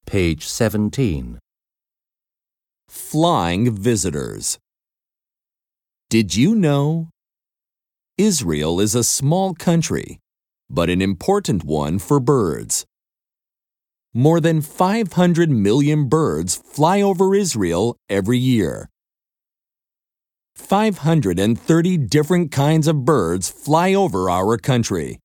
Page 17. Flying visitors. Did you know? Israel is a small country, but an important one for birds. More than 500 million birds fly over Israel every year. 530 different kinds of birds fly over our country.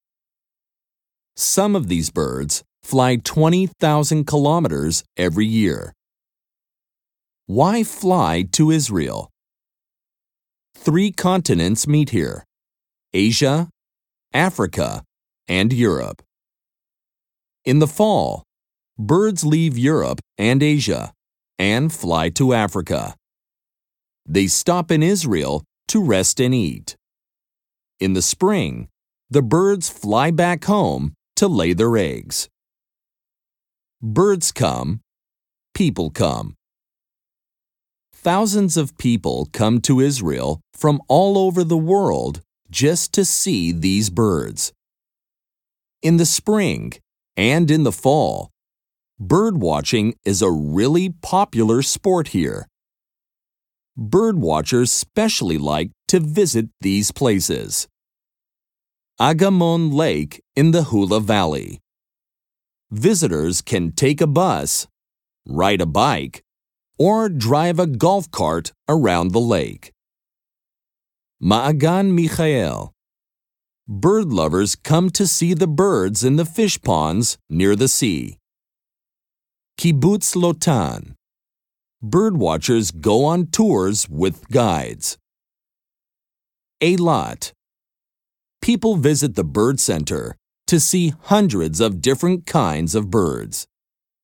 Some of these birds fly 20,000 kilometers every year. Why fly to Israel? 3 continents meet here: Asia, Africa, and Europe. In the fall, birds leave Europe and Asia and fly to Africa. They stop in Israel to rest and eat. In the spring, the birds fly back home to lay their eggs. Birds come, people come. Thousands of people come to Israel from all over the world just to see these birds. In the spring and in the fall, bird watching is a really popular sport here. Bird watchers specially like to visit these places. Agamon Lake in the Hula Valley. Visitors can take a bus, ride a bike, or drive a golf cart around the lake. Ma'agan Michael. Bird lovers come to see the birds in the fish ponds near the sea. Kibbutz Lotan. Bird watchers go on tours with guides. Eilat. People visit the bird center to see hundreds of different kinds of birds.